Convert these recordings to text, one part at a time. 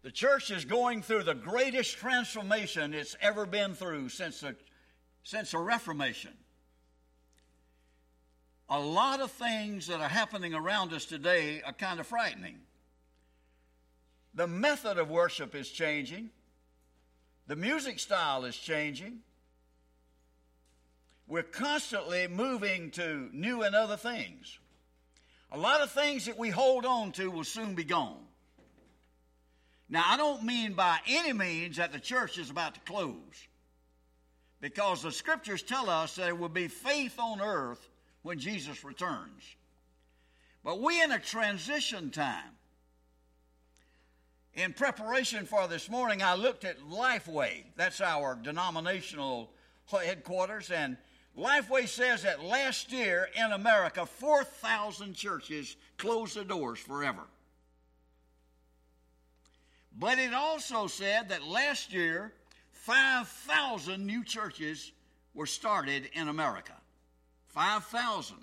The church is going through the greatest transformation it's ever been through since the Reformation. A lot of things that are happening around us today are kind of frightening. The method of worship is changing. The music style is changing. We're constantly moving to new and other things. A lot of things that we hold on to will soon be gone. Now, I don't mean by any means that the church is about to close, because the scriptures tell us that there will be faith on earth when Jesus returns. But we're in a transition time. In preparation for this morning, I looked at Lifeway. That's our denominational headquarters. And Lifeway says that last year in America, 4,000 churches closed their doors forever. But it also said that last year, 5,000 new churches were started in America. 5,000.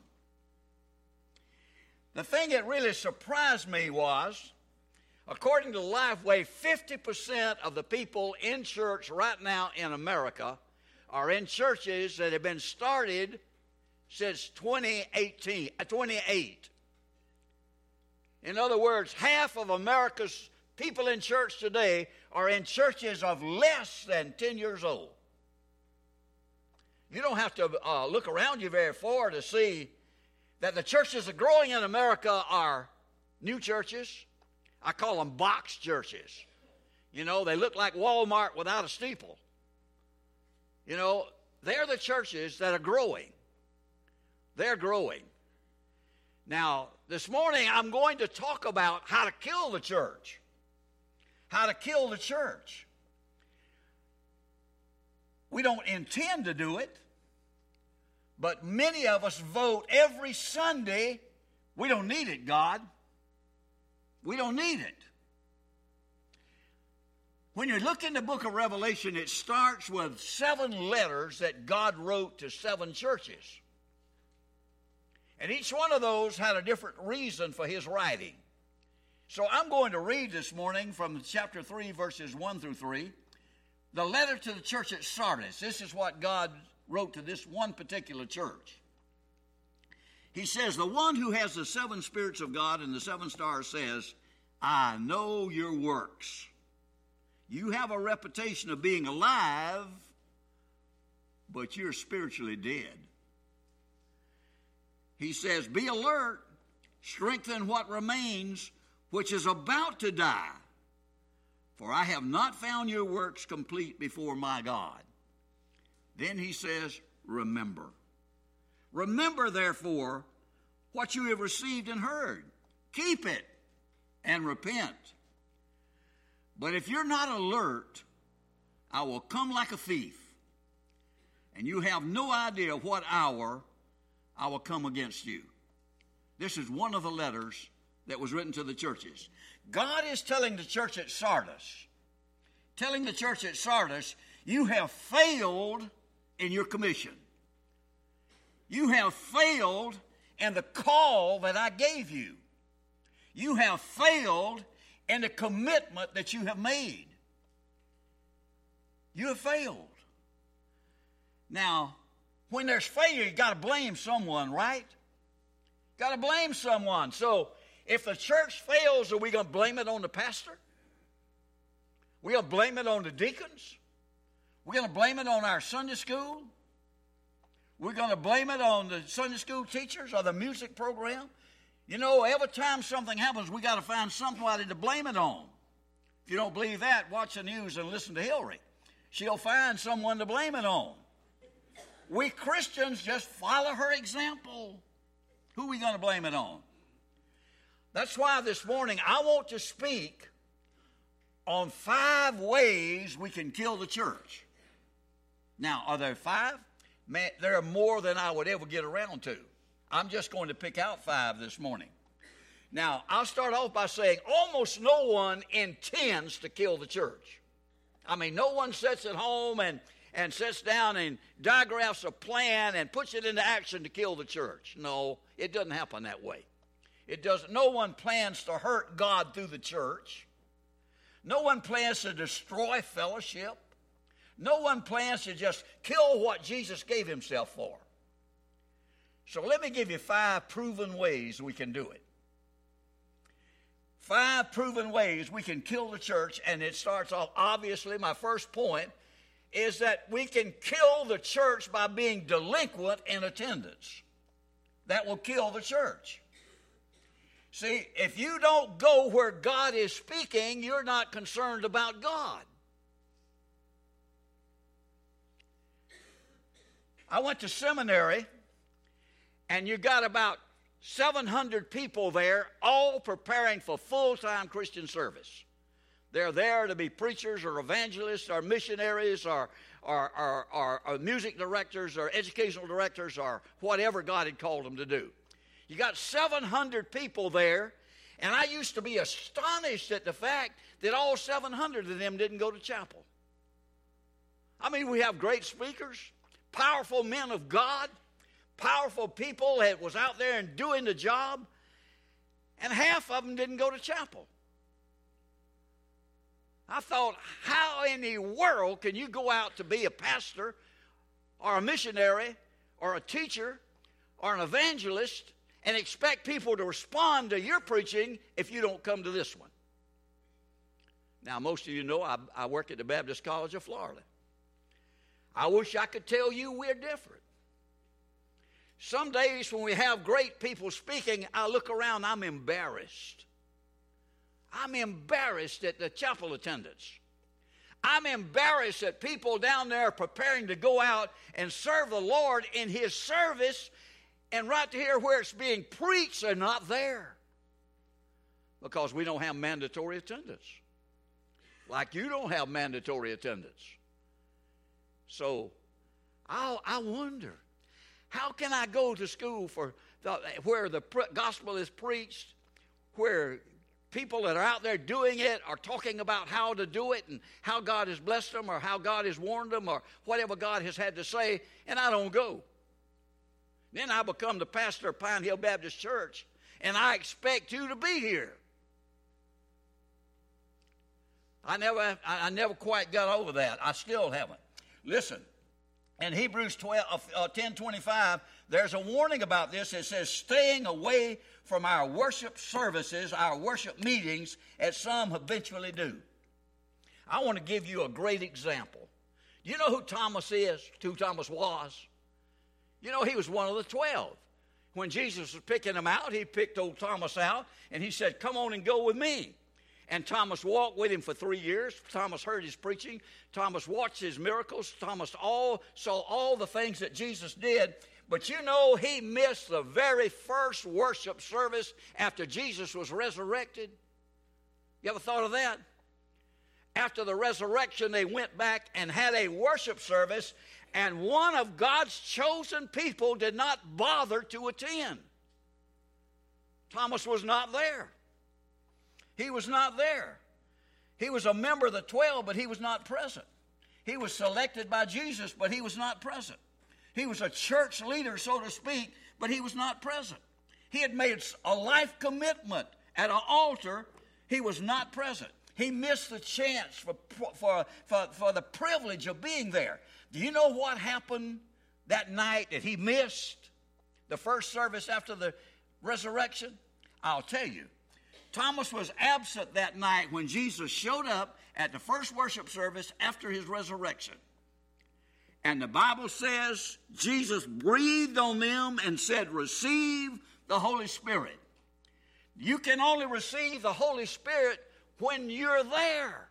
The thing that really surprised me was, according to Lifeway, 50% of the people in church right now in America are in churches that have been started since 2008. In other words, half of America's people in church today are in churches of less than 10 years old. You don't have to look around you very far to see that the churches that are growing in America are new churches. I call them box churches. You know, they look like Walmart without a steeple. You know, they're the churches that are growing. They're growing. Now, this morning I'm going to talk about how to kill the church. How to kill the church. We don't intend to do it, but many of us vote every Sunday. We don't need it, God. We don't need it. When you look in the book of Revelation, it starts with 7 letters that God wrote to 7 churches. And each one of those had a different reason for his writing. So I'm going to read this morning from chapter 3, verses 1 through 3, the letter to the church at Sardis. This is what God wrote to this one particular church. He says, the one who has the 7 spirits of God and the 7 stars says, I know your works. You have a reputation of being alive, but you're spiritually dead. He says, be alert, strengthen what remains, which is about to die. For I have not found your works complete before my God. Then he says, remember. Remember, therefore, what you have received and heard. Keep it and repent. But if you're not alert, I will come like a thief, and you have no idea what hour I will come against you. This is one of the letters that was written to the churches. God is telling the church at Sardis, you have failed in your commission. You have failed in the call that I gave you. You have failed in the commitment that you have made. You have failed. Now, when there's failure, you got to blame someone, right? Got to blame someone. So, if the church fails, are we going to blame it on the pastor? We're going to blame it on the deacons? We're going to blame it on our Sunday school? We're going to blame it on the Sunday school teachers or the music program? You know, every time something happens, we got to find somebody to blame it on. If you don't believe that, watch the news and listen to Hillary. She'll find someone to blame it on. We Christians just follow her example. Who are we going to blame it on? That's why this morning I want to speak on 5 ways we can kill the church. Now, are there 5? Man, there are more than I would ever get around to. I'm just going to pick out 5 this morning. Now, I'll start off by saying almost no one intends to kill the church. I mean, no one sits at home and sits down and diagraphs a plan and puts it into action to kill the church. No, it doesn't happen that way. It doesn't. No one plans to hurt God through the church. No one plans to destroy fellowship. No one plans to just kill what Jesus gave himself for. So let me give you 5 proven ways we can do it. 5 proven ways we can kill the church, and it starts off, obviously, my first point is that we can kill the church by being delinquent in attendance. That will kill the church. See, if you don't go where God is speaking, you're not concerned about God. I went to seminary, and you got about 700 people there, all preparing for full-time Christian service. They're there to be preachers or evangelists or missionaries or music directors or educational directors or whatever God had called them to do. You got 700 people there, and I used to be astonished at the fact that all 700 of them didn't go to chapel. I mean, we have great speakers, powerful men of God, powerful people that was out there and doing the job, and half of them didn't go to chapel. I thought, how in the world can you go out to be a pastor or a missionary or a teacher or an evangelist and expect people to respond to your preaching if you don't come to this one? Now, most of you know I work at the Baptist College of Florida. I wish I could tell you we're different. Some days when we have great people speaking, I look around, I'm embarrassed. I'm embarrassed at the chapel attendance. I'm embarrassed that people down there preparing to go out and serve the Lord in His service, and right here where it's being preached, they're not there. Because we don't have mandatory attendance. Like you don't have mandatory attendance. So, I wonder, how can I go to school where the gospel is preached, where people that are out there doing it are talking about how to do it and how God has blessed them or how God has warned them or whatever God has had to say, and I don't go? Then I become the pastor of Pine Hill Baptist Church, and I expect you to be here. I never quite got over that. I still haven't. Listen, in Hebrews 10:25, there's a warning about this. It says, staying away from our worship services, our worship meetings, as some habitually do. I want to give you a great example. You know who Thomas is, who Thomas was? You know, he was one of the 12. When Jesus was picking them out, he picked old Thomas out, and he said, come on and go with me. And Thomas walked with him for 3 years. Thomas heard his preaching. Thomas watched his miracles. Thomas saw all the things that Jesus did. But you know, he missed the very first worship service after Jesus was resurrected. You ever thought of that? After the resurrection, they went back and had a worship service, and one of God's chosen people did not bother to attend. Thomas was not there. He was not there. He was a member of the 12, but he was not present. He was selected by Jesus, but he was not present. He was a church leader, so to speak, but he was not present. He had made a life commitment at an altar. He was not present. He missed the chance for the privilege of being there. Do you know what happened that night that he missed the first service after the resurrection? I'll tell you. Thomas was absent that night when Jesus showed up at the first worship service after his resurrection. And the Bible says Jesus breathed on them and said, receive the Holy Spirit. You can only receive the Holy Spirit when you're there.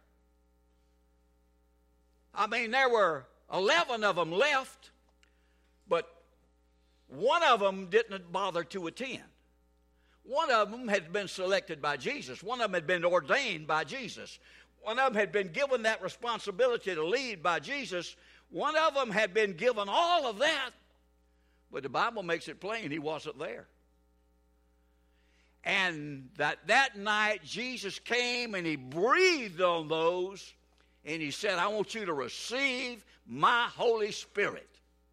I mean, there were 11 of them left, but one of them didn't bother to attend. One of them had been selected by Jesus. One of them had been ordained by Jesus. One of them had been given that responsibility to lead by Jesus. One of them had been given all of that, but the Bible makes it plain he wasn't there. And that night, Jesus came and he breathed on those, and he said, I want you to receive my Holy Spirit.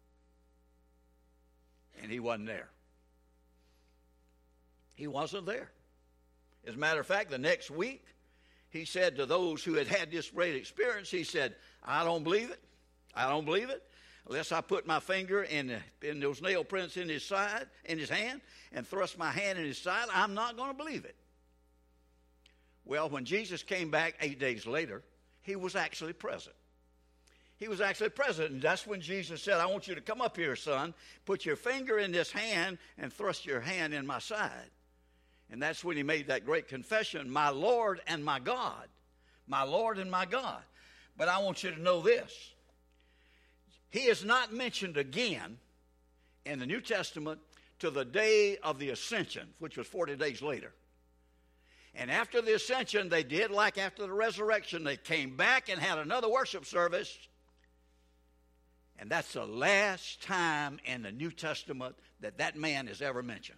And he wasn't there. He wasn't there. As a matter of fact, the next week, he said to those who had had this great experience, he said, I don't believe it. I don't believe it. Unless I put my finger in those nail prints in his side, in his hand, and thrust my hand in his side, I'm not going to believe it. Well, when Jesus came back 8 days later, he was actually present. He was actually present, and that's when Jesus said, I want you to come up here, son, put your finger in this hand and thrust your hand in my side. And that's when he made that great confession, my Lord and my God. My Lord and my God. But I want you to know this. He is not mentioned again in the New Testament to the day of the ascension, which was 40 days later. And after the ascension, they did like after the resurrection. They came back and had another worship service. And that's the last time in the New Testament that man is ever mentioned.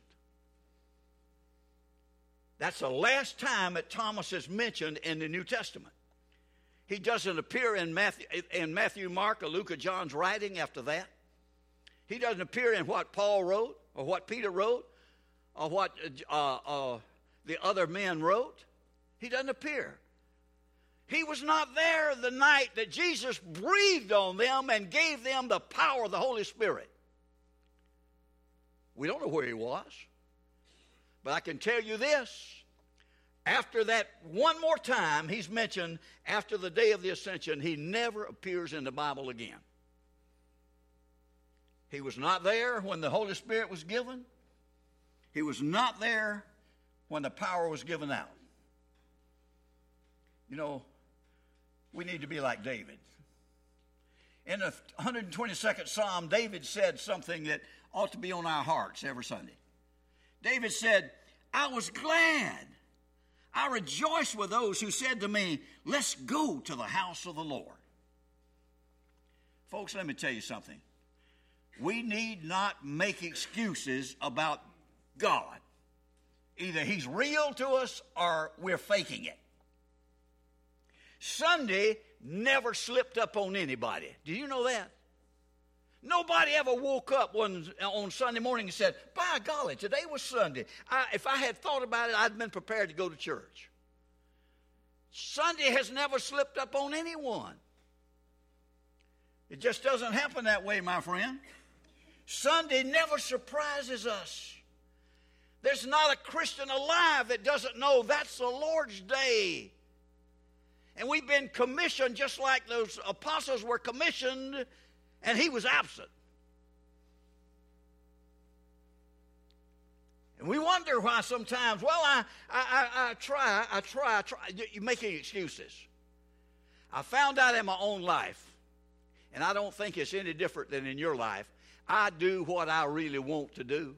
That's the last time that Thomas is mentioned in the New Testament. He doesn't appear in Matthew, Mark, or Luke, or John's writing after that. He doesn't appear in what Paul wrote, or what Peter wrote, or what the other men wrote. He doesn't appear. He was not there the night that Jesus breathed on them and gave them the power of the Holy Spirit. We don't know where he was. But I can tell you this. After that one more time, he's mentioned after the day of the ascension, he never appears in the Bible again. He was not there when the Holy Spirit was given. He was not there when the power was given out. You know, we need to be like David. In the 122nd Psalm, David said something that ought to be on our hearts every Sunday. David said, I was glad. I rejoiced with those who said to me, let's go to the house of the Lord. Folks, let me tell you something. We need not make excuses about God. Either he's real to us or we're faking it. Sunday never slipped up on anybody. Do you know that? Nobody ever woke up on Sunday morning and said, by golly, today was Sunday. If I had thought about it, I'd been prepared to go to church. Sunday has never slipped up on anyone. It just doesn't happen that way, my friend. Sunday never surprises us. There's not a Christian alive that doesn't know that's the Lord's day. And we've been commissioned just like those apostles were commissioned, and he was absent. And we wonder why sometimes, well, I try. You're making excuses. I found out in my own life, and I don't think it's any different than in your life, I do what I really want to do.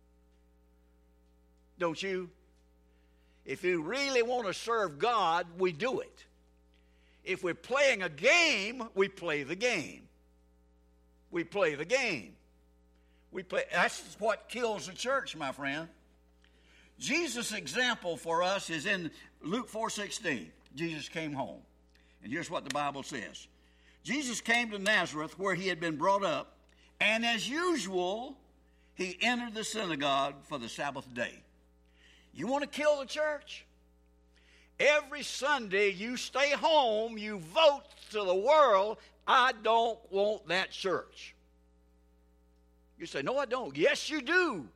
Don't you? If you really want to serve God, we do it. If we're playing a game, we play the game. We play the game. That's what kills the church, my friend. Jesus' example for us is in Luke 4:16. Jesus came home. And here's what the Bible says. Jesus came to Nazareth where he had been brought up, and as usual, he entered the synagogue for the Sabbath day. You want to kill the church? Every Sunday you stay home, you vote to the world, I don't want that church. You say, no, I don't. Yes, you do.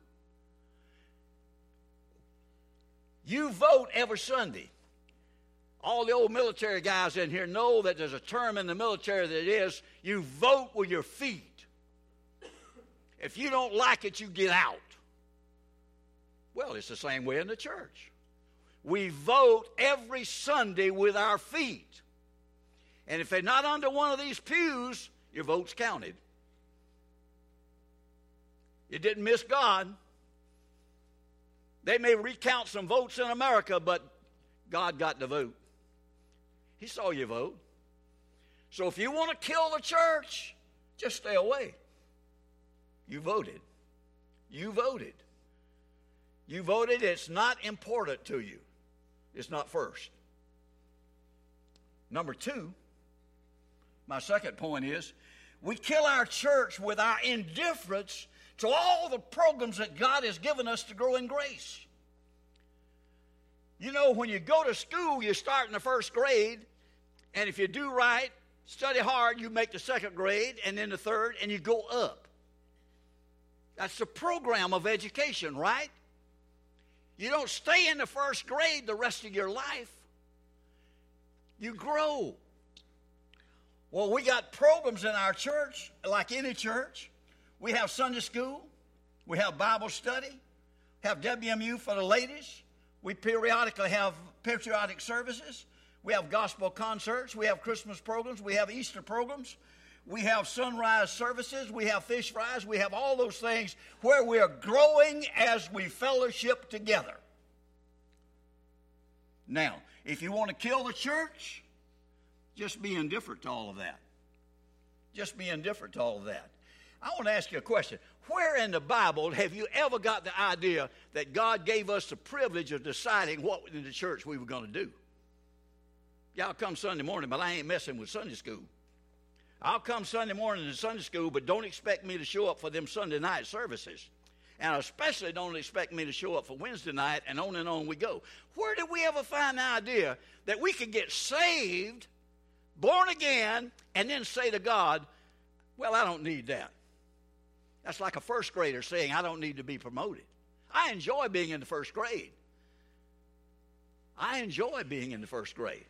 You vote every Sunday. All the old military guys in here know that there's a term in the military that is, you vote with your feet. If you don't like it, you get out. Well, it's the same way in the church. We vote every Sunday with our feet. And if they're not under one of these pews, your vote's counted. You didn't miss God. They may recount some votes in America, but God got the vote. He saw your vote. So if you want to kill the church, just stay away. You voted. You voted. You voted. It's not important to you. It's not first. Number two, my second point is, we kill our church with our indifference to all the programs that God has given us to grow in grace. You know, when you go to school, you start in the first grade, and if you do right, study hard, you make the second grade, and then the third, and you go up. That's the program of education, right? You don't stay in the first grade the rest of your life. You grow. Well, we got programs in our church, like any church. We have Sunday school. We have Bible study. We have WMU for the ladies. We periodically have patriotic services. We have gospel concerts. We have Christmas programs. We have Easter programs. We have sunrise services. We have fish fries. We have all those things where we are growing as we fellowship together. Now, if you want to kill the church, just be indifferent to all of that. Just be indifferent to all of that. I want to ask you a question. Where in the Bible have you ever got the idea that God gave us the privilege of deciding what in the church we were going to do? Yeah, I'll come Sunday morning, but I ain't messing with Sunday school. I'll come Sunday morning to Sunday school, but don't expect me to show up for them Sunday night services. And especially don't expect me to show up for Wednesday night, and on we go. Where did we ever find the idea that we could get saved, born again, and then say to God, well, I don't need that. That's like a first grader saying, I don't need to be promoted. I enjoy being in the first grade. I enjoy being in the first grade.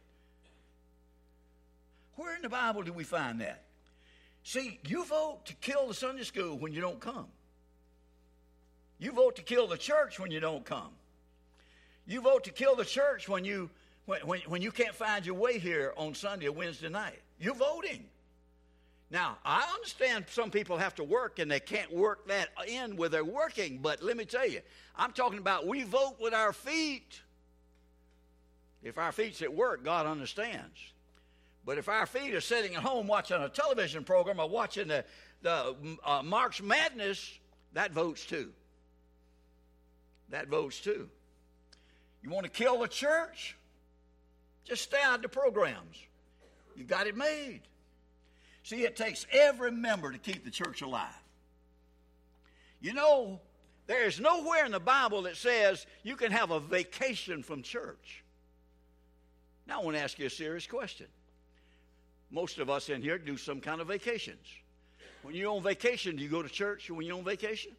Where in the Bible do we find that? See, you vote to kill the Sunday school when you don't come. You vote to kill the church when you don't come. You vote to kill the church when you can't find your way here on Sunday or Wednesday night. You're voting. Now, I understand some people have to work and they can't work that in where they're working, but let me tell you, I'm talking about we vote with our feet. If our feet's at work, God understands. But if our feet are sitting at home watching a television program or watching the March Madness, that votes too. That votes too. You want to kill the church? Just stay out of the programs. You got it made. See, it takes every member to keep the church alive. You know, there is nowhere in the Bible that says you can have a vacation from church. Now, I want to ask you a serious question. Most of us in here do some kind of vacations. When you're on vacation, do you go to church when you're on vacation?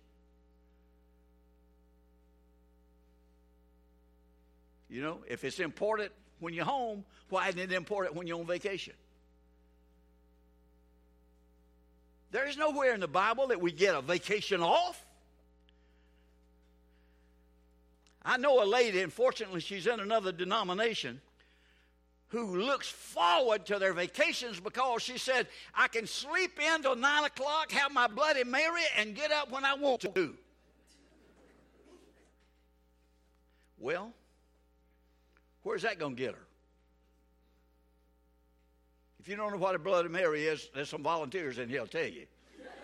You know, if it's important when you're home, why isn't it important when you're on vacation? There is nowhere in the Bible that we get a vacation off. I know a lady, and fortunately she's in another denomination, who looks forward to their vacations because she said, I can sleep in till 9 o'clock, have my Bloody Mary, and get up when I want to. Well, where's that going to get her? If you don't know what a Bloody Mary is, there's some volunteers in here will tell you.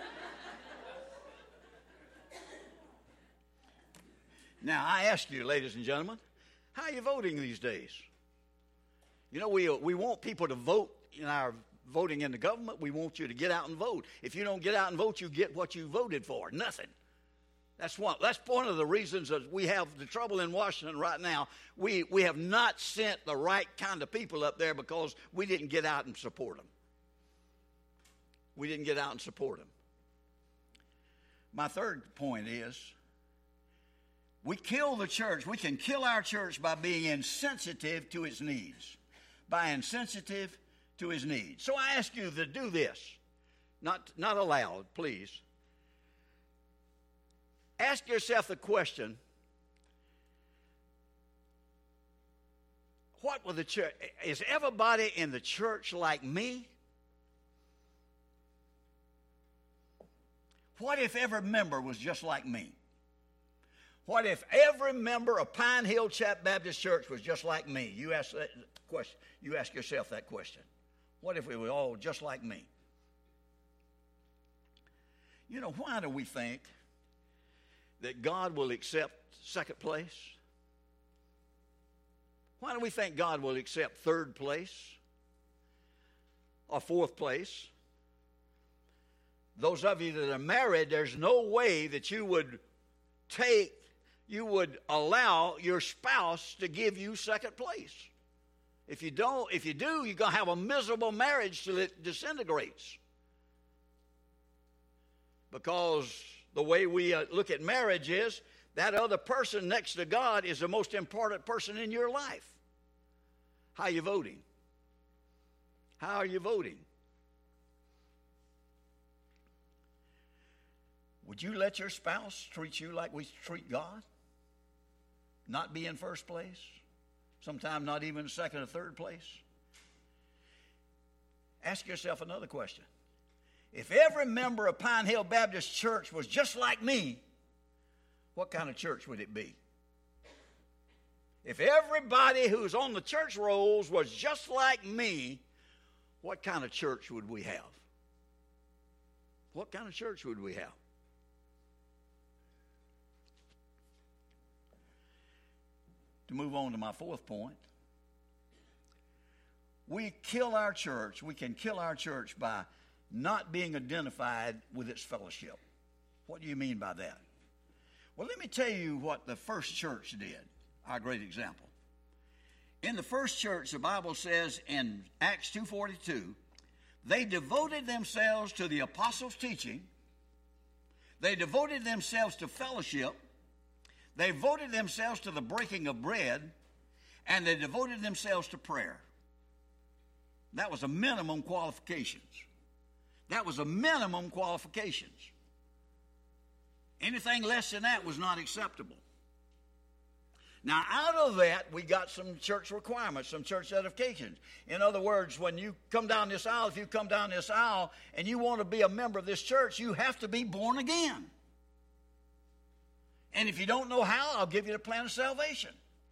Now, I ask you, ladies and gentlemen, how are you voting these days? You know, we want people to vote in our voting in the government. We want you to get out and vote. If you don't get out and vote, you get what you voted for, nothing. That's one of the reasons that we have the trouble in Washington right now. We have not sent the right kind of people up there because we didn't get out and support them. We didn't get out and support them. My third point is we kill the church. We can kill our church by being insensitive to its needs. By insensitive to his needs. So I ask you to do this. Not aloud, please. Ask yourself the question, what will the church, is everybody in the church like me? What if every member was just like me? What if every member of Pine Hill Baptist Church was just like me? You ask that question. You ask yourself that question. What if we were all just like me? You know, why do we think that God will accept second place? Why do we think God will accept third place or fourth place? Those of you that are married, there's no way that you would take you would allow your spouse to give you second place. If you do, you're going to have a miserable marriage till it disintegrates. Because the way we look at marriage is that other person next to God is the most important person in your life. How are you voting? How are you voting? Would you let your spouse treat you like we treat God? Not be in first place? Sometimes not even second or third place? Ask yourself another question. If every member of Pine Hill Baptist Church was just like me, what kind of church would it be? If everybody who's on the church rolls was just like me, what kind of church would we have? What kind of church would we have? To move on to my fourth point, we can kill our church by not being identified with its fellowship. What do you mean by that? Well, let me tell you what the first church did, our great example. In the first church, the Bible says in Acts 2:42, they devoted themselves to the apostles' teaching, they devoted themselves to fellowship, they devoted themselves to the breaking of bread, and they devoted themselves to prayer. That was a minimum qualifications. That was a minimum qualifications. Anything less than that was not acceptable. Now, out of that, we got some church requirements, some church edifications. In other words, when you come down this aisle, if you come down this aisle and you want to be a member of this church, you have to be born again. And if you don't know how, I'll give you the plan of salvation.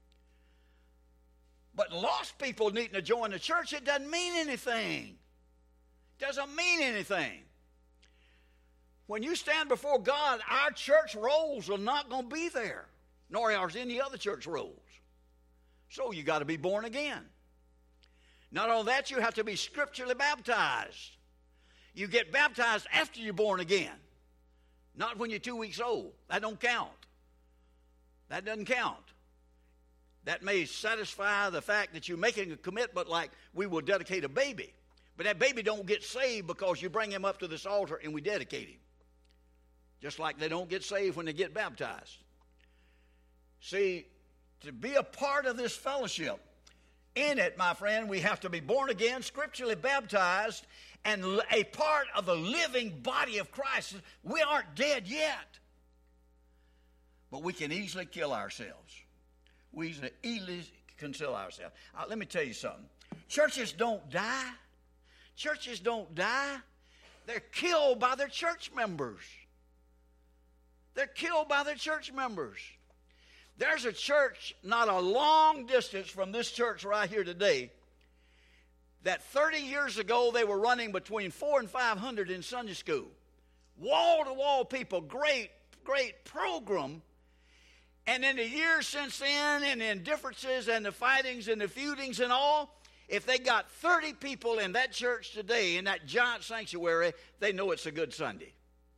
But lost people needing to join the church, it doesn't mean anything. It doesn't mean anything. When you stand before God, our church rolls are not going to be there, nor are any other church rolls. So you got to be born again. Not only that, you have to be scripturally baptized. You get baptized after you're born again, not when you're 2 weeks old. That don't count. That doesn't count. That may satisfy the fact that you're making a commitment like we will dedicate a baby. But that baby don't get saved because you bring him up to this altar and we dedicate him. Just like they don't get saved when they get baptized. See, to be a part of this fellowship, in it, my friend, we have to be born again, scripturally baptized, and a part of the living body of Christ. We aren't dead yet. But we can easily kill ourselves. We easily can kill ourselves. Let me tell you something. Churches don't die. Churches don't die. They're killed by their church members. They're killed by their church members. There's a church not a long distance from this church right here today that 30 years ago they were running between 400 and 500 in Sunday school. Wall-to-wall people, great program. And in the years since then, and the indifferences and the fightings and the feudings and all, if they got 30 people in that church today, in that giant sanctuary, they know it's a good Sunday.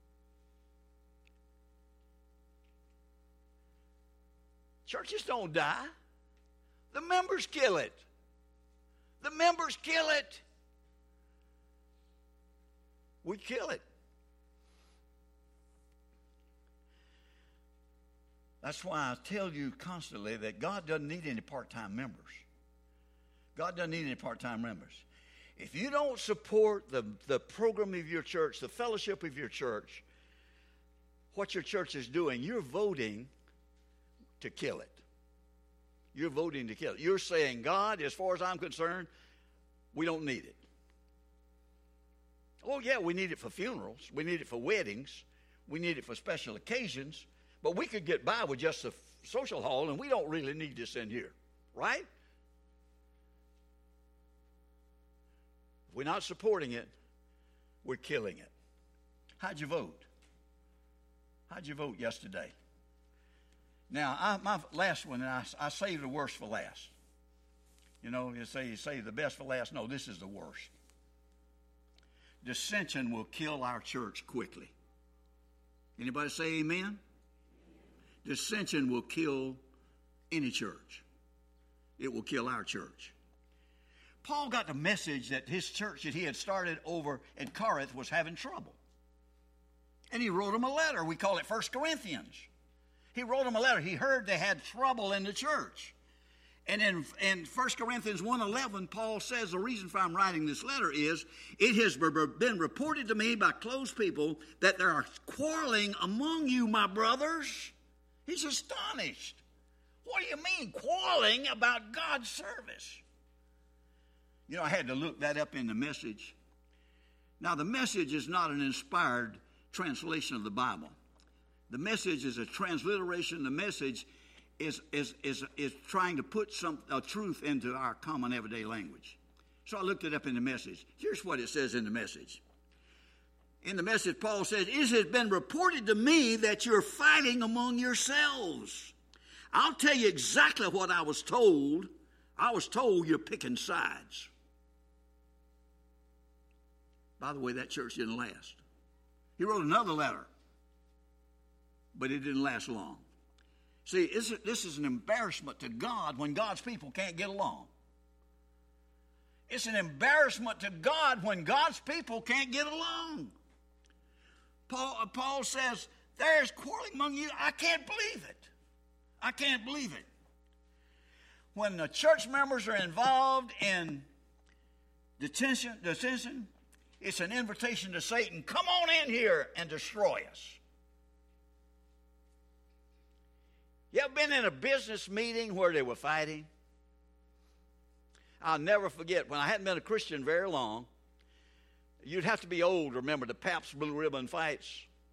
Churches don't die. The members kill it. The members kill it. We kill it. That's why I tell you constantly that God doesn't need any part-time members. God doesn't need any part-time members. If you don't support the program of your church, the fellowship of your church, what your church is doing, you're voting to kill it. You're voting to kill it. You're saying, God, as far as I'm concerned, we don't need it. Oh, yeah, we need it for funerals. We need it for weddings. We need it for special occasions. But we could get by with just a social hall, and we don't really need this in here, right? If we're not supporting it, we're killing it. How'd you vote? How'd you vote yesterday? Now, my last one, and I saved the worst for last. You know, you say the best for last. No, this is the worst. Dissension will kill our church quickly. Anybody say amen? Dissension will kill any church. It will kill our church. Paul got the message that his church that he had started over in Corinth was having trouble. And he wrote them a letter. We call it 1 Corinthians. He wrote them a letter. He heard they had trouble in the church. And in 1 Corinthians 1:11, Paul says the reason for I'm writing this letter is, it has been reported to me by close people that there are quarreling among you, my brothers. He's astonished. What do you mean, quarreling about God's service? You know, I had to look that up in the Message. Now, the Message is not an inspired translation of the Bible. The Message is a transliteration. The Message is trying to put a truth into our common everyday language. So I looked it up in the Message. Here's what it says in the Message. In the Message, Paul says, it has been reported to me that you're fighting among yourselves. I'll tell you exactly what I was told. I was told you're picking sides. By the way, that church didn't last. He wrote another letter, but it didn't last long. See, this is an embarrassment to God when God's people can't get along. It's an embarrassment to God when God's people can't get along. Paul says, there's quarreling among you. I can't believe it. I can't believe it. When the church members are involved in dissension, it's an invitation to Satan, come on in here and destroy us. You ever been in a business meeting where they were fighting? I'll never forget, when I hadn't been a Christian very long, you'd have to be old to remember the Pabst Blue Ribbon fights.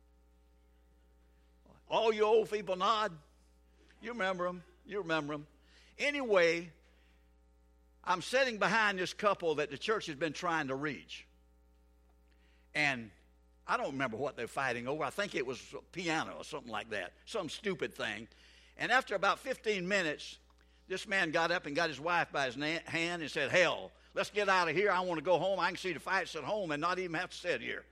All you old people nod. You remember them. You remember them. Anyway, I'm sitting behind this couple that the church has been trying to reach. And I don't remember what they're fighting over. I think it was a piano or something like that, some stupid thing. And after about 15 minutes, this man got up and got his wife by his hand and said, hell, let's get out of here. I want to go home. I can see the fights at home and not even have to sit here.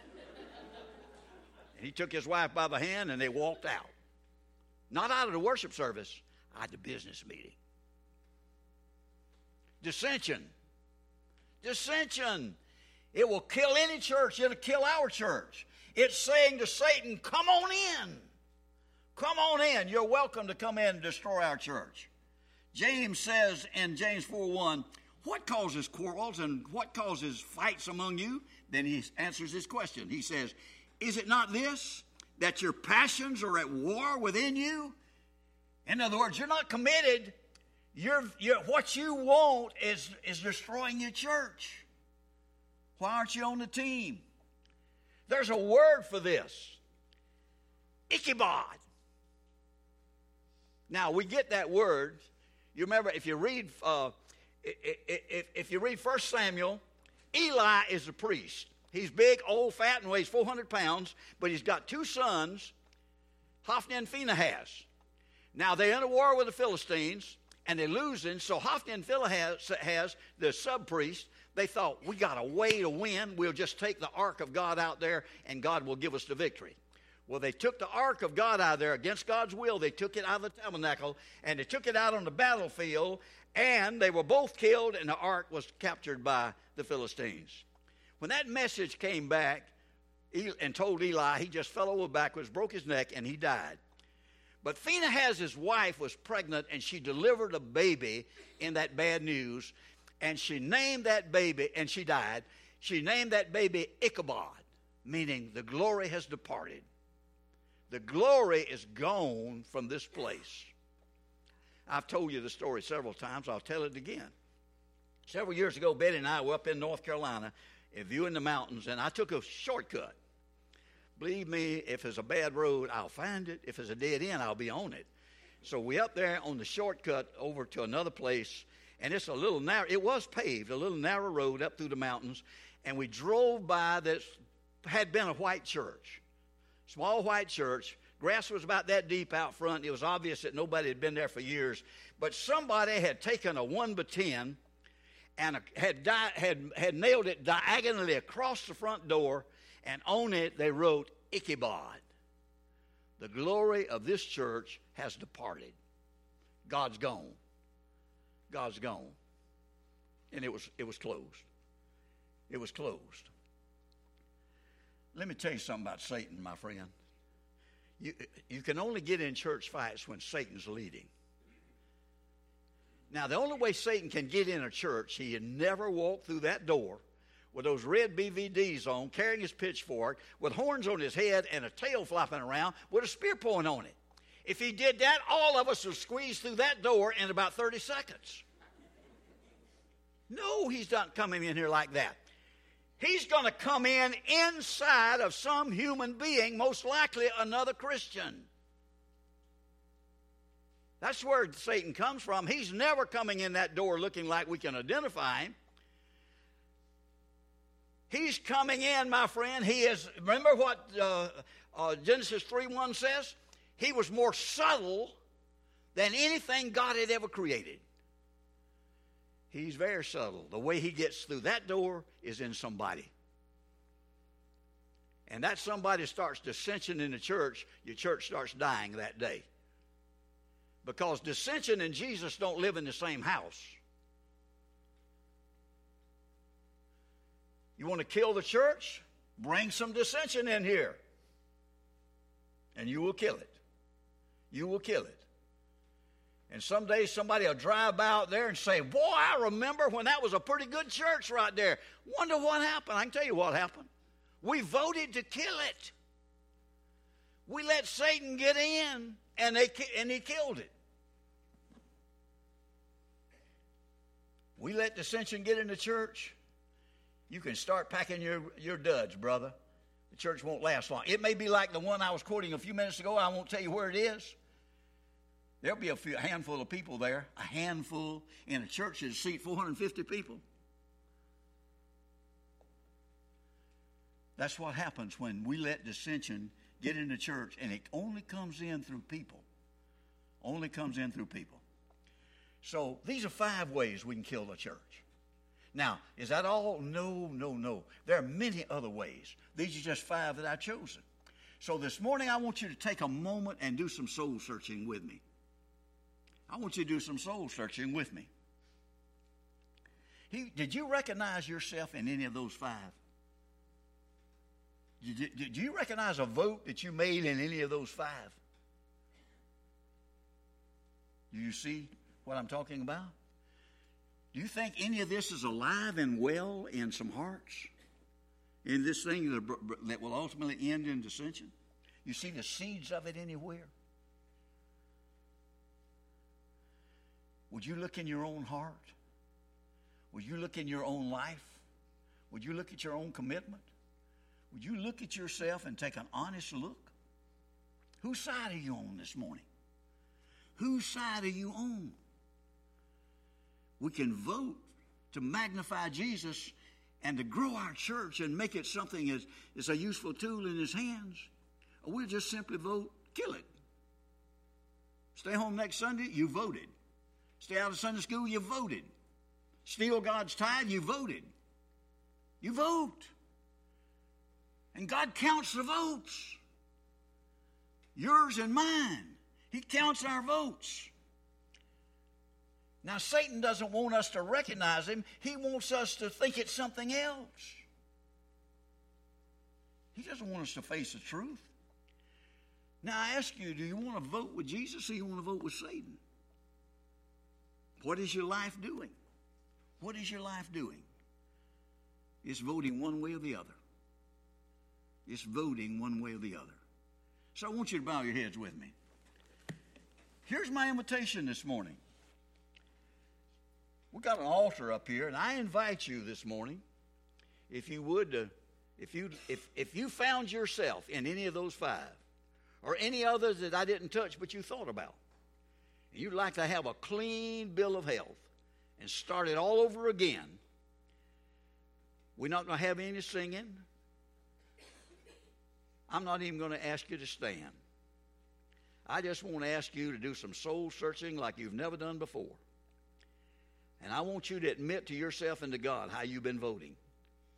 And he took his wife by the hand and they walked out. Not out of the worship service, out of the business meeting. Dissension. Dissension. It will kill any church. It'll kill our church. It's saying to Satan, come on in. Come on in. You're welcome to come in and destroy our church. James says in James 4:1, what causes quarrels and what causes fights among you? Then he answers this question. He says, is it not this, that your passions are at war within you? In other words, you're not committed. What you want is destroying your church. Why aren't you on the team? There's a word for this. Ichabod. Now, we get that word. You remember, if you read 1 Samuel, Eli is the priest. He's big, old, fat, and weighs 400 pounds, but he's got two sons, Hophni and Phinehas. Now, they're in a war with the Philistines, and they're losing, so Hophni and Phinehas, the sub-priest, they thought, we got a way to win. We'll just take the ark of God out there, and God will give us the victory. Well, they took the ark of God out of there against God's will. They took it out of the tabernacle, and they took it out on the battlefield, and they were both killed, and the ark was captured by the Philistines. When that message came back and told Eli, he just fell over backwards, broke his neck, and he died. But Phinehas' wife was pregnant, and she delivered a baby in that bad news, and she named that baby, and she died. She named that baby Ichabod, meaning the glory has departed. The glory is gone from this place. I've told you the story several times. I'll tell it again. Several years ago, Betty and I were up in North Carolina viewing the mountains, and I took a shortcut. Believe me, if it's a bad road, I'll find it. If it's a dead end, I'll be on it. So we up there on the shortcut over to another place, and it's a little narrow. It was paved, a little narrow road up through the mountains, and we drove by that had been a white church, small white church. Grass was about that deep out front. It was obvious that nobody had been there for years, but somebody had taken a 1x10 and had nailed it diagonally across the front door, and on it they wrote Ichabod, the glory of this church has departed. God's gone. God's gone. And it was closed. It was closed. Let me tell you something about Satan, my friend. You can only get in church fights when Satan's leading. Now, the only way Satan can get in a church, he had never walked through that door with those red BVDs on, carrying his pitchfork, with horns on his head and a tail flopping around with a spear point on it. If he did that, all of us would squeeze through that door in about 30 seconds. No, he's not coming in here like that. He's going to come in inside of some human being, most likely another Christian. That's where Satan comes from. He's never coming in that door looking like we can identify him. He's coming in, my friend. He is, remember what Genesis 3:1 says? He was more subtle than anything God had ever created. He's very subtle. The way he gets through that door is in somebody. And that somebody starts dissension in the church, your church starts dying that day. Because dissension and Jesus don't live in the same house. You want to kill the church? Bring some dissension in here. And you will kill it. You will kill it. And someday somebody will drive by out there and say, boy, I remember when that was a pretty good church right there. Wonder what happened. I can tell you what happened. We voted to kill it. We let Satan get in, and he killed it. We let dissension get in the church. You can start packing your duds, brother. The church won't last long. It may be like the one I was quoting a few minutes ago. I won't tell you where it is. There'll be a handful of people there, a handful in a church that seat 450 people. That's what happens when we let dissension get in the church, and it only comes in through people. Only comes in through people. So these are 5 ways we can kill the church. Now, is that all? No. There are many other ways. These are just 5 that I've chosen. So this morning I want you to take a moment and do some soul searching with me. I want you to do some soul searching with me. Did you recognize yourself in any of those 5? Did you recognize a vote that you made in any of those 5? Do you see what I'm talking about? Do you think any of this is alive and well in some hearts? In this thing that will ultimately end in dissension? You see the seeds of it anywhere? Would you look in your own heart? Would you look in your own life? Would you look at your own commitment? Would you look at yourself and take an honest look? Whose side are you on this morning? Whose side are you on? We can vote to magnify Jesus and to grow our church and make it something as a useful tool in his hands. Or we'll just simply vote, kill it. Stay home next Sunday, you voted. Stay out of Sunday school, you voted. Steal God's tithe, you voted. You vote. And God counts the votes. Yours and mine. He counts our votes. Now, Satan doesn't want us to recognize him. He wants us to think it's something else. He doesn't want us to face the truth. Now, I ask you, do you want to vote with Jesus or do you want to vote with Satan? What is your life doing? What is your life doing? It's voting one way or the other. It's voting one way or the other. So I want you to bow your heads with me. Here's my invitation this morning. We've got an altar up here, and I invite you this morning, if you would, if you found yourself in any of those 5, or any others that I didn't touch but you thought about, and you'd like to have a clean bill of health and start it all over again, we're not going to have any singing. I'm not even going to ask you to stand. I just want to ask you to do some soul searching like you've never done before. And I want you to admit to yourself and to God how you've been voting.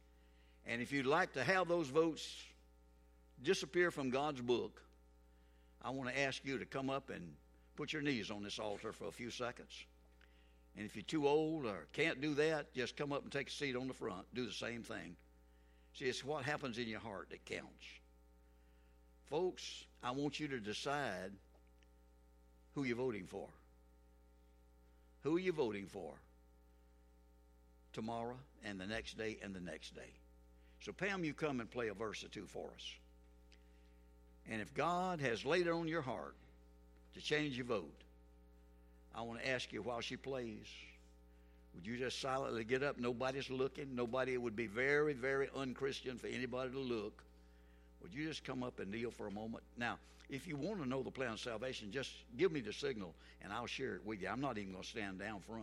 And if you'd like to have those votes disappear from God's book, I want to ask you to come up and put your knees on this altar for a few seconds. And if you're too old or can't do that, just come up and take a seat on the front. Do the same thing. See, it's what happens in your heart that counts. Folks, I want you to decide who you're voting for. Who are you voting for? Tomorrow and the next day and the next day. So Pam, you come and play a verse or two for us. And if God has laid it on your heart to change your vote, I want to ask you while she plays, would you just silently get up? Nobody's looking. Nobody. It would be very, very unchristian for anybody to look. Would you just come up and kneel for a moment? Now, if you want to know the plan of salvation, just give me the signal and I'll share it with you. I'm not even going to stand down front.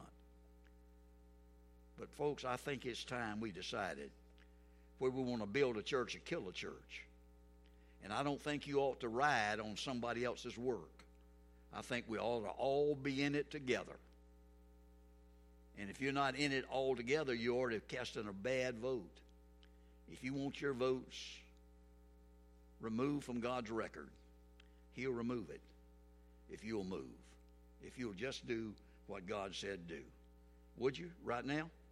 But folks, I think it's time we decided whether we want to build a church or kill a church. And I don't think you ought to ride on somebody else's work. I think we ought to all be in it together. And if you're not in it all together, you're already casting a bad vote. If you want your votes removed from God's record, He'll remove it if you'll move. If you'll just do what God said do. Would you right now?